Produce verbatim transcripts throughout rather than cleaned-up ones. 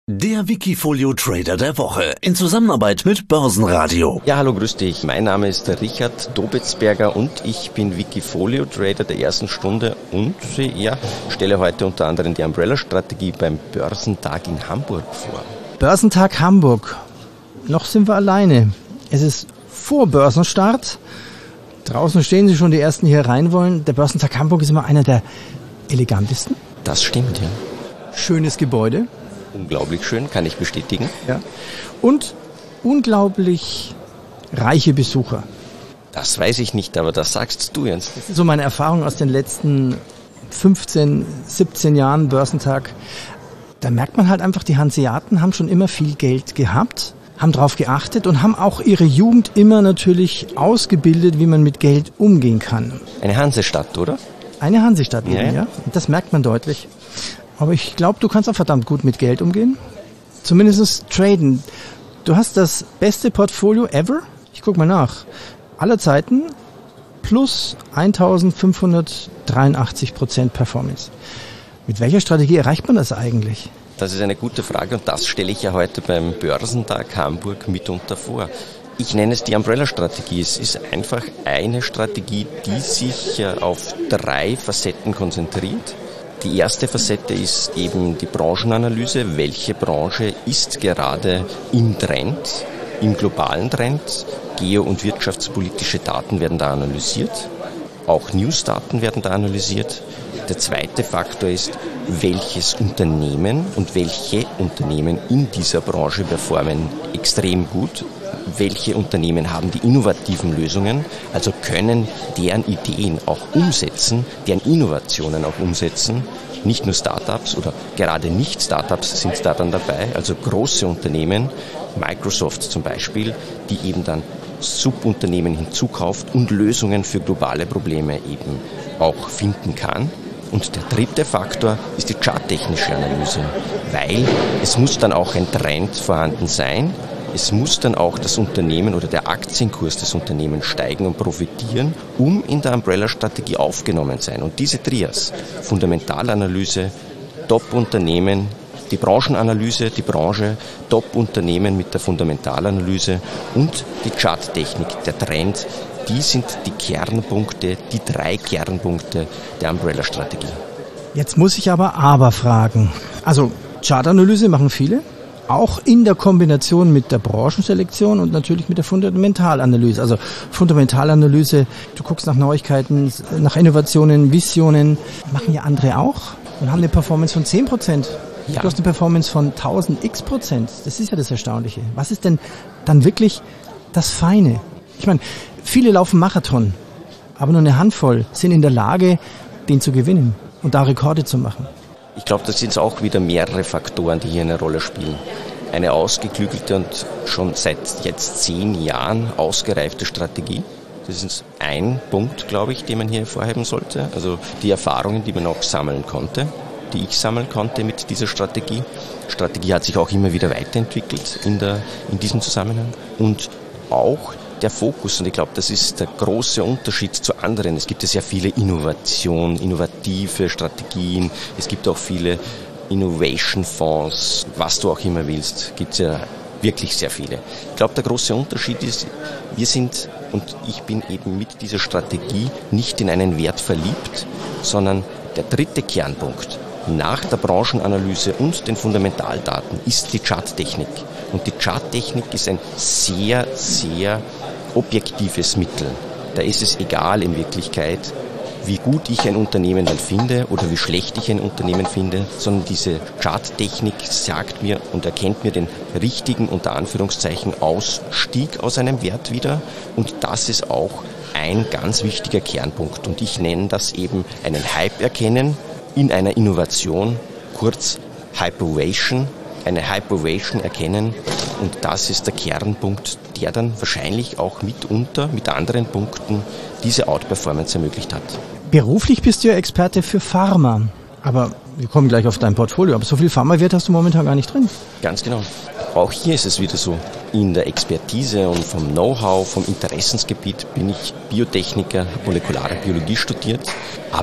Der Wikifolio Trader der Woche in Zusammenarbeit mit Börsenradio. Ja, hallo, grüß dich. Mein Name ist der Richard Dobitzberger und ich bin Wikifolio Trader der ersten Stunde und ja, stelle heute unter anderem die Umbrella-Strategie beim Börsentag in Hamburg vor. Börsentag Hamburg. Noch sind wir alleine. Es ist vor Börsenstart. Draußen stehen sie schon, die Ersten, die hier rein wollen. Der Börsentag Hamburg ist immer einer der elegantesten. Das stimmt, ja. Schönes Gebäude. Unglaublich schön, kann ich bestätigen. Ja. Und unglaublich reiche Besucher. Das weiß ich nicht, aber das sagst du jetzt. Das ist so meine Erfahrung aus den letzten fünfzehn, siebzehn Jahren Börsentag. Da merkt man halt einfach, die Hanseaten haben schon immer viel Geld gehabt, haben drauf geachtet und haben auch ihre Jugend immer natürlich ausgebildet, wie man mit Geld umgehen kann. Eine Hansestadt, oder? Eine Hansestadt eben, ja. ja. Und das merkt man deutlich. Aber ich glaube, du kannst auch verdammt gut mit Geld umgehen. Zumindest traden. Du hast das beste Portfolio ever. Ich guck mal nach. Aller Zeiten plus eintausendfünfhundertdreiundachtzig Prozent Performance. Mit welcher Strategie erreicht man das eigentlich? Das ist eine gute Frage und das stelle ich ja heute beim Börsentag Hamburg mitunter vor. Ich nenne es die Umbrella-Strategie. Es ist einfach eine Strategie, die sich auf drei Facetten konzentriert. Die erste Facette ist eben die Branchenanalyse. Welche Branche ist gerade im Trend, im globalen Trend? Geo- und wirtschaftspolitische Daten werden da analysiert. Auch News-Daten werden da analysiert. Der zweite Faktor ist, welches Unternehmen und welche Unternehmen in dieser Branche performen extrem gut. Welche Unternehmen haben die innovativen Lösungen, also können deren Ideen auch umsetzen, deren Innovationen auch umsetzen. Nicht nur Startups oder gerade nicht Startups sind da dann dabei, also große Unternehmen, Microsoft zum Beispiel, die eben dann Subunternehmen hinzukauft und Lösungen für globale Probleme eben auch finden kann. Und der dritte Faktor ist die charttechnische Analyse, weil es muss dann auch ein Trend vorhanden sein. Es muss dann auch das Unternehmen oder der Aktienkurs des Unternehmens steigen und profitieren, um in der Umbrella-Strategie aufgenommen sein. Und diese Trias, Fundamentalanalyse, Top-Unternehmen, die Branchenanalyse, die Branche, Top-Unternehmen mit der Fundamentalanalyse und die Charttechnik, der Trend, die sind die Kernpunkte, die drei Kernpunkte der Umbrella-Strategie. Jetzt muss ich aber aber fragen. Also Chartanalyse machen viele. Auch in der Kombination mit der Branchenselektion und natürlich mit der Fundamentalanalyse. Also Fundamentalanalyse, du guckst nach Neuigkeiten, nach Innovationen, Visionen, machen ja andere auch und haben eine Performance von zehn Prozent. Ja. Du hast eine Performance von tausend x Prozent. Das ist ja das Erstaunliche. Was ist denn dann wirklich das Feine? Ich meine, viele laufen Marathon, aber nur eine Handvoll sind in der Lage, den zu gewinnen und da Rekorde zu machen. Ich glaube, das sind auch wieder mehrere Faktoren, die hier eine Rolle spielen. Eine ausgeklügelte und schon seit jetzt zehn Jahren ausgereifte Strategie. Das ist ein Punkt, glaube ich, den man hier hervorheben sollte. Also die Erfahrungen, die man auch sammeln konnte, die ich sammeln konnte mit dieser Strategie. Die Strategie hat sich auch immer wieder weiterentwickelt in, der, in diesem Zusammenhang. Und auch der Fokus, und ich glaube, das ist der große Unterschied zu anderen. Es gibt ja sehr viele Innovationen, innovative Strategien. Es gibt auch viele Innovation-Fonds, was du auch immer willst. Gibt es ja wirklich sehr viele. Ich glaube, der große Unterschied ist, wir sind, und ich bin eben mit dieser Strategie nicht in einen Wert verliebt, sondern der dritte Kernpunkt nach der Branchenanalyse und den Fundamentaldaten ist die Charttechnik. Und die Charttechnik ist ein sehr, sehr objektives Mittel. Da ist es egal in Wirklichkeit, wie gut ich ein Unternehmen dann finde oder wie schlecht ich ein Unternehmen finde, sondern diese Charttechnik sagt mir und erkennt mir den richtigen, unter Anführungszeichen, Ausstieg aus einem Wert wieder. Und das ist auch ein ganz wichtiger Kernpunkt. Und ich nenne das eben einen Hype erkennen in einer Innovation, kurz Hyperation, eine Hyperation erkennen. Und das ist der Kernpunkt, der dann wahrscheinlich auch mitunter mit anderen Punkten diese Outperformance ermöglicht hat. Beruflich bist du ja Experte für Pharma, aber wir kommen gleich auf dein Portfolio, aber so viel Pharmawert hast du momentan gar nicht drin. Ganz genau. Auch hier ist es wieder so, in der Expertise und vom Know-how, vom Interessensgebiet bin ich Biotechniker, habe molekulare Biologie studiert, aber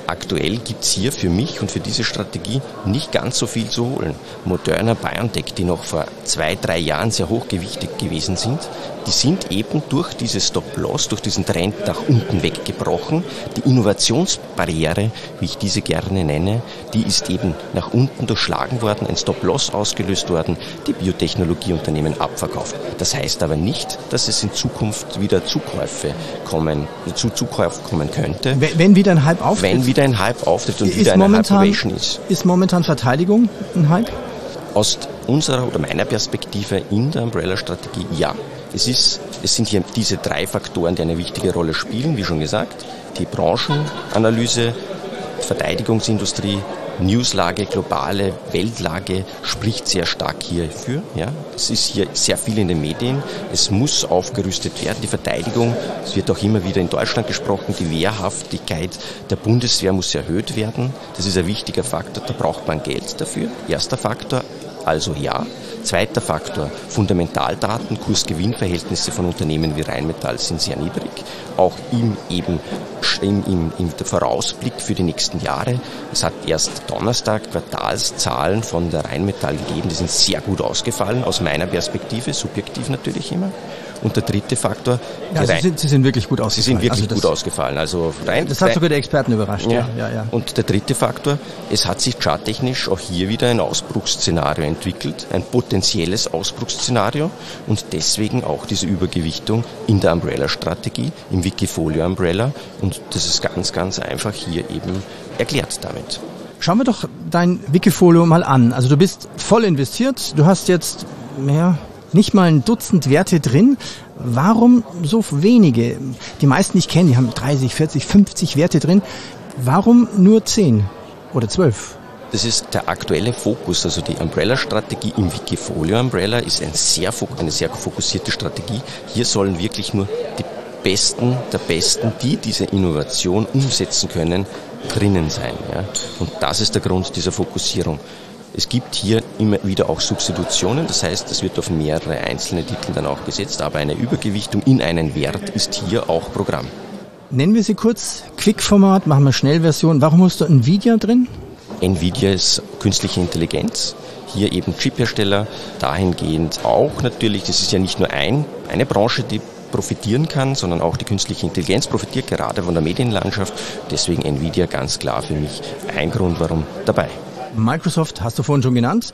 aktuell gibt es hier für mich und für diese Strategie nicht ganz so viel zu holen. Moderna, BioNTech, die noch vor zwei, drei Jahren sehr hochgewichtig gewesen sind, die sind eben durch diese Stop-Loss, durch diesen Trend nach unten weggebrochen. Die Innovationsbarriere, wie ich diese gerne nenne, die ist eben nach unten durchschlagen worden, ein Stop-Loss ausgelöst worden, die Biotechnologieunternehmen abverkauft. Das heißt aber nicht, dass es in Zukunft wieder Zukäufe kommen, zu Zukäufen kommen könnte. Wenn, wenn wieder ein Hype auftritt? Wenn wieder ein Hype auftritt und ist wieder eine momentan, Hyperation ist. Ist momentan Verteidigung ein Hype? Aus unserer oder meiner Perspektive in der Umbrella-Strategie, ja. Es ist, es sind hier diese drei Faktoren, die eine wichtige Rolle spielen, wie schon gesagt. Die Branchenanalyse, Verteidigungsindustrie, Newslage, globale Weltlage spricht sehr stark hierfür. Ja. Es ist hier sehr viel in den Medien. Es muss aufgerüstet werden. Die Verteidigung, es wird auch immer wieder in Deutschland gesprochen, die Wehrhaftigkeit der Bundeswehr muss erhöht werden. Das ist ein wichtiger Faktor, da braucht man Geld dafür. Erster Faktor, also ja. Zweiter Faktor, Fundamentaldaten, Kurs-Gewinn-Verhältnisse von Unternehmen wie Rheinmetall sind sehr niedrig. Auch im, eben, im, im, im Vorausblick für die nächsten Jahre. Es hat erst Donnerstag Quartalszahlen von der Rheinmetall gegeben, die sind sehr gut ausgefallen, aus meiner Perspektive, subjektiv natürlich immer. Und der dritte Faktor... Ja, sie, sind, sie sind wirklich gut ausgefallen. Sie sind wirklich also das, gut ausgefallen. Also rein, das hat sogar die Experten überrascht. Ja. Ja, ja, ja. Und der dritte Faktor, es hat sich charttechnisch auch hier wieder ein Ausbruchsszenario entwickelt, ein potenzielles Ausbruchsszenario und deswegen auch diese Übergewichtung in der Umbrella-Strategie, im Wikifolio-Umbrella und das ist ganz, ganz einfach hier eben erklärt damit. Schauen wir doch dein Wikifolio mal an. Also du bist voll investiert, du hast jetzt mehr... nicht mal ein Dutzend Werte drin. Warum so wenige? Die meisten, die ich kenne, die haben dreißig, vierzig, fünfzig Werte drin. Warum nur zehn oder zwölf? Das ist der aktuelle Fokus, also die Umbrella-Strategie im Wikifolio-Umbrella ist ein sehr, eine sehr fokussierte Strategie. Hier sollen wirklich nur die Besten der Besten, die diese Innovation umsetzen können, drinnen sein. Ja? Und das ist der Grund dieser Fokussierung. Es gibt hier immer wieder auch Substitutionen, das heißt, es wird auf mehrere einzelne Titel dann auch gesetzt, aber eine Übergewichtung in einen Wert ist hier auch Programm. Nennen wir sie kurz, Quick-Format, machen wir Schnellversion. Warum hast du Nvidia drin? Nvidia ist künstliche Intelligenz, hier eben Chiphersteller, dahingehend auch natürlich, das ist ja nicht nur ein, eine Branche, die profitieren kann, sondern auch die künstliche Intelligenz profitiert gerade von der Medienlandschaft, deswegen Nvidia ganz klar für mich ein Grund, warum dabei. Microsoft hast du vorhin schon genannt.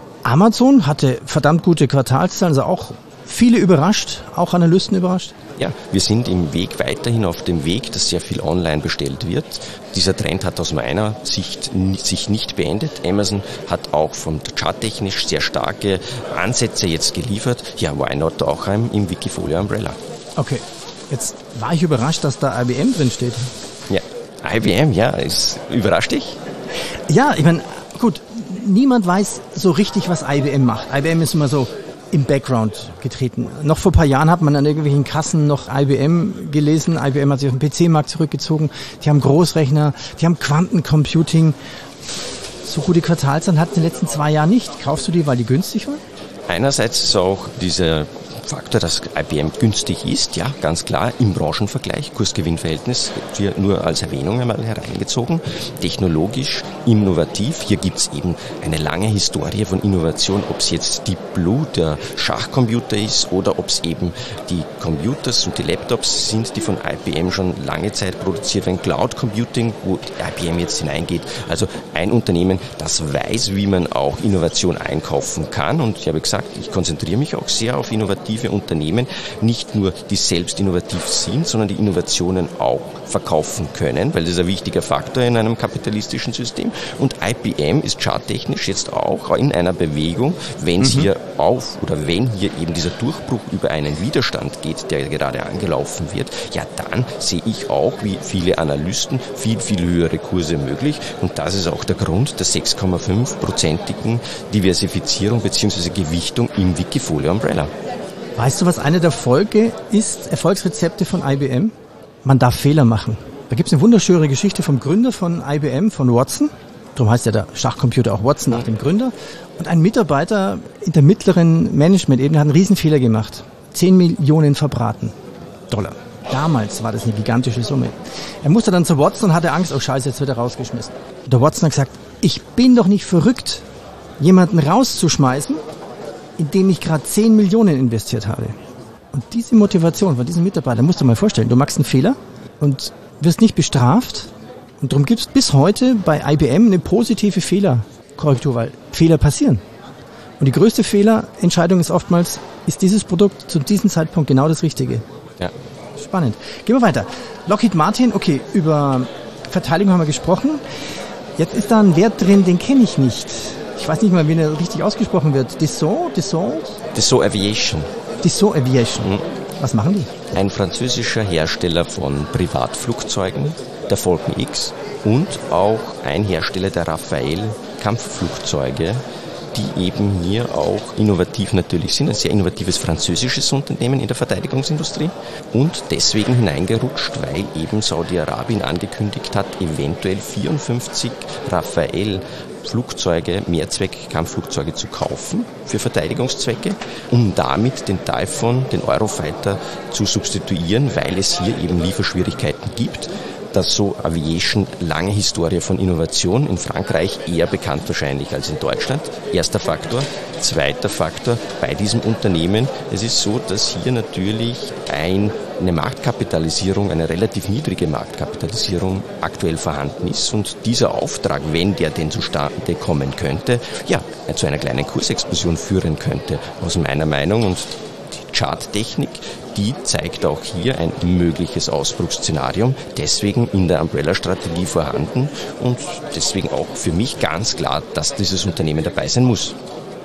Amazon hatte verdammt gute Quartalszahlen, also auch viele überrascht, auch Analysten überrascht. Ja, wir sind im Weg weiterhin auf dem Weg, dass sehr viel online bestellt wird. Dieser Trend hat aus meiner Sicht sich nicht beendet. Amazon hat auch von charttechnisch sehr starke Ansätze jetzt geliefert. Ja, why not auch im Wikifolio Umbrella. Okay, jetzt war ich überrascht, dass da I B M drin steht. Ja, I B M, ja, ist, überrascht dich? Ja, ich meine, gut, niemand weiß so richtig, was I B M macht. I B M ist immer so im Background getreten. Noch vor ein paar Jahren hat man an irgendwelchen Kassen noch I B M gelesen. I B M hat sich auf den P C-Markt zurückgezogen. Die haben Großrechner, die haben Quantencomputing. So gute Quartalszahlen hatten in den letzten zwei Jahren nicht. Kaufst du die, weil die günstig waren? Einerseits ist auch dieser Faktor, dass I B M günstig ist, ja, ganz klar, im Branchenvergleich, Kurs-Gewinn-Verhältnis, hier nur als Erwähnung einmal hereingezogen, technologisch, innovativ, hier gibt's eben eine lange Historie von Innovation, ob es jetzt Deep Blue, der Schachcomputer ist, oder ob es eben die Computers und die Laptops sind, die von I B M schon lange Zeit produziert werden, Cloud Computing, wo I B M jetzt hineingeht, also ein Unternehmen, das weiß, wie man auch Innovation einkaufen kann, und ich habe gesagt, ich konzentriere mich auch sehr auf innovative Unternehmen, nicht nur die selbst innovativ sind, sondern die Innovationen auch verkaufen können, weil das ist ein wichtiger Faktor in einem kapitalistischen System. Und I B M ist charttechnisch jetzt auch in einer Bewegung, wenn es mhm. hier auf oder wenn hier eben dieser Durchbruch über einen Widerstand geht, der gerade angelaufen wird, ja dann sehe ich auch, wie viele Analysten, viel, viel höhere Kurse möglich. Und das ist auch der Grund der sechs Komma fünf prozentigen Diversifizierung bzw. Gewichtung im Wikifolio Umbrella. Weißt du, was eine der Folge ist, Erfolgsrezepte von I B M? Man darf Fehler machen. Da gibt es eine wunderschöne Geschichte vom Gründer von I B M, von Watson. Darum heißt ja der Schachcomputer auch Watson nach dem Gründer. Und ein Mitarbeiter in der mittleren Management-Ebene hat einen Riesenfehler gemacht. zehn Millionen verbraten. Dollar. Damals war das eine gigantische Summe. Er musste dann zu Watson und hatte Angst, oh Scheiße, jetzt wird er rausgeschmissen. Und der Watson hat gesagt, ich bin doch nicht verrückt, jemanden rauszuschmeißen, in dem ich gerade zehn Millionen investiert habe. Und diese Motivation von diesem Mitarbeiter, musst du mal vorstellen, du machst einen Fehler und wirst nicht bestraft. Und darum gibt es bis heute bei I B M eine positive Fehlerkorrektur, weil Fehler passieren. Und die größte Fehlerentscheidung ist oftmals, ist dieses Produkt zu diesem Zeitpunkt genau das Richtige? Ja. Spannend. Gehen wir weiter. Lockheed Martin, okay, über Verteidigung haben wir gesprochen. Jetzt ist da ein Wert drin, den kenne ich nicht. Ich weiß nicht mal, wie er richtig ausgesprochen wird. Dassault? Dassault? Dassault Aviation. Dassault Aviation. Mhm. Was machen die? Ein französischer Hersteller von Privatflugzeugen, der Falcon X, und auch ein Hersteller der Rafale Kampfflugzeuge, die eben hier auch innovativ natürlich sind. Ein sehr innovatives französisches Unternehmen in der Verteidigungsindustrie und deswegen hineingerutscht, weil eben Saudi-Arabien angekündigt hat, eventuell vierundfünfzig Rafale Flugzeuge, Mehrzweck-Kampfflugzeuge zu kaufen für Verteidigungszwecke, um damit den Typhoon, den Eurofighter, zu substituieren, weil es hier eben Lieferschwierigkeiten gibt. Dassault Aviation, lange Historie von Innovation, in Frankreich eher bekannt wahrscheinlich als in Deutschland. Erster Faktor. Zweiter Faktor bei diesem Unternehmen, es ist so, dass hier natürlich ein, eine Marktkapitalisierung, eine relativ niedrige Marktkapitalisierung aktuell vorhanden ist und dieser Auftrag, wenn der denn zustande kommen könnte, ja, zu einer kleinen Kursexplosion führen könnte, aus meiner Meinung. Und die Charttechnik, die zeigt auch hier ein mögliches Ausbruchsszenario, deswegen in der Umbrella-Strategie vorhanden und deswegen auch für mich ganz klar, dass dieses Unternehmen dabei sein muss.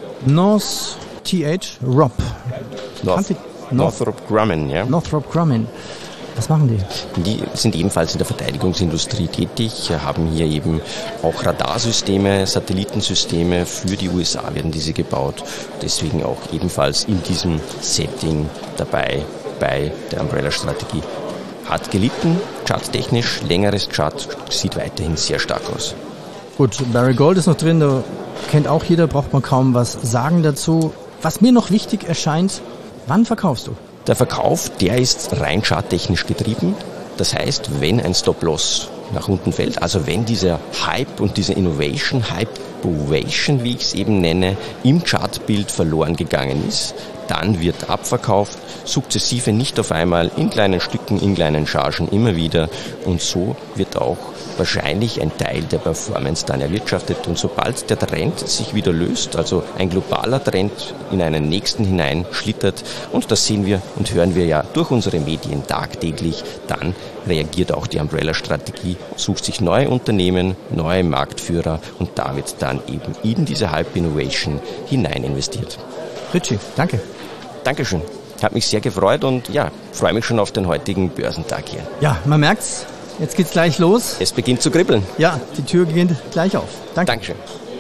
North T H Rob. North, Northrop Grumman, ja. Northrop Grumman. Was machen die? Die sind ebenfalls in der Verteidigungsindustrie tätig, haben hier eben auch Radarsysteme, Satellitensysteme, für die U S A werden diese gebaut, deswegen auch ebenfalls in diesem Setting dabei bei der Umbrella-Strategie. Hat gelitten, charttechnisch, längeres Chart, sieht weiterhin sehr stark aus. Gut, Barry Gold ist noch drin, da kennt auch jeder, braucht man kaum was sagen dazu. Was mir noch wichtig erscheint, wann verkaufst du? Der Verkauf, der ist rein charttechnisch getrieben. Das heißt, wenn ein Stop-Loss nach unten fällt, also wenn dieser Hype und diese Innovation, Hype-Ovation, wie ich es eben nenne, im Chartbild verloren gegangen ist, dann wird abverkauft, sukzessive, nicht auf einmal, in kleinen Stücken, in kleinen Chargen immer wieder, und so wird auch wahrscheinlich ein Teil der Performance dann erwirtschaftet. Und sobald der Trend sich wieder löst, also ein globaler Trend in einen nächsten hinein schlittert, und das sehen wir und hören wir ja durch unsere Medien tagtäglich, dann reagiert auch die Umbrella-Strategie, sucht sich neue Unternehmen, neue Marktführer, und da wird dann eben in diese Hype-Innovation hinein investiert. Ritchie, danke. Dankeschön. Hat mich sehr gefreut und ja, freue mich schon auf den heutigen Börsentag hier. Ja, man merkt's. Jetzt geht's gleich los. Es beginnt zu kribbeln. Ja, die Tür geht gleich auf. Danke. Dankeschön.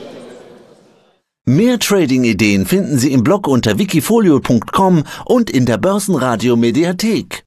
Mehr Trading-Ideen finden Sie im Blog unter wikifolio punkt com und in der Börsenradio Mediathek.